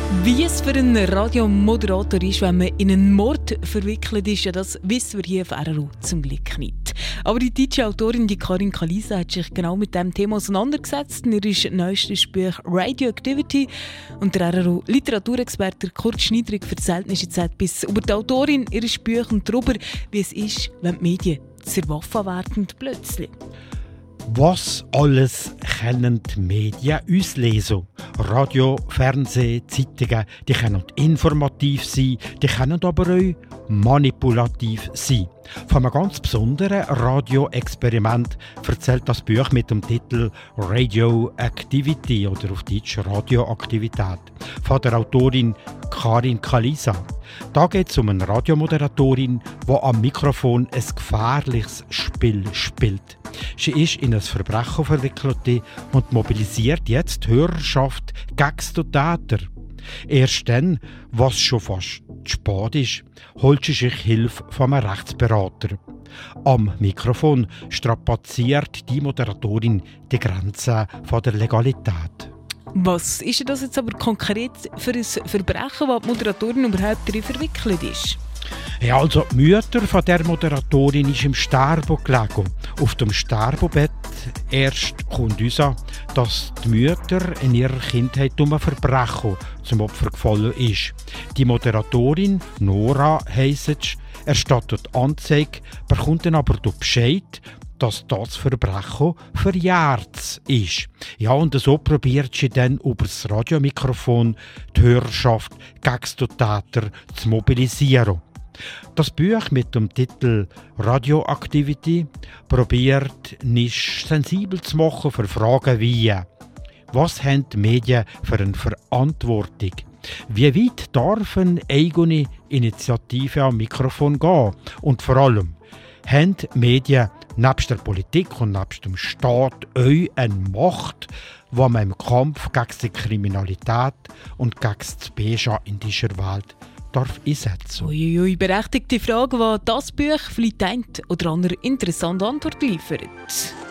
Wie es für einen Radiomoderator ist, wenn man in einen Mord verwickelt ist, ja, das wissen wir hier auf RRU zum Glück nicht. Aber die deutsche Autorin Karin Kalisa hat sich genau mit diesem Thema auseinandergesetzt in ihrem neuesten Buch «Radioactivity». Und der RRU-Literaturexperte Kurt Schneiderig erzählt uns jetzt etwas über die Autorin ihres Buches und darüber, wie es ist, wenn die Medien zur Waffe werden plötzlich. Was alles können die Medien uns lesen? Radio, Fernsehen, Zeitungen, die können informativ sein, die können aber auch manipulativ sein. Von einem ganz besonderen Radioexperiment erzählt das Buch mit dem Titel Radioactivity oder auf Deutsch Radioaktivität von der Autorin Karin Kalisa. Da geht es um eine Radiomoderatorin, die am Mikrofon ein gefährliches Spiel spielt. Sie ist in ein Verbrechen verwickelt und mobilisiert jetzt die Hörerschaft gegen den Täter. Erst dann, was schon fast zu spät ist, holt sie sich Hilfe von einem Rechtsberater. Am Mikrofon strapaziert die Moderatorin die Grenzen der Legalität. Was ist das jetzt aber konkret für ein Verbrechen, das die Moderatorin überhaupt darin verwickelt ist? Ja, also die Mutter von der Moderatorin ist im Sterben gelegen. Auf dem Sterbebett erst kommt uns an, dass die Mutter in ihrer Kindheit um ein Verbrechen zum Opfer gefallen ist. Die Moderatorin, Nora heisst es, erstattet Anzeige, bekommt dann aber den Bescheid, dass das Verbrechen verjährt ist. Ja, und so probiert sie dann über das Radiomikrofon die Hörerschaft gegen den Täter zu mobilisieren. Das Buch mit dem Titel Radioactivity probiert, nicht sensibel zu machen für Fragen wie: Was haben die Medien für eine Verantwortung? Wie weit darf eine eigene Initiative am Mikrofon gehen? Und vor allem, haben die Medien nebst der Politik und nebst dem Staat auch eine Macht, die man im Kampf gegen die Kriminalität und gegen das Böse in dieser Welt darf einsetzen? Uiuiui, berechtigte Frage, die das Buch vielleicht eine oder andere interessante Antwort liefert.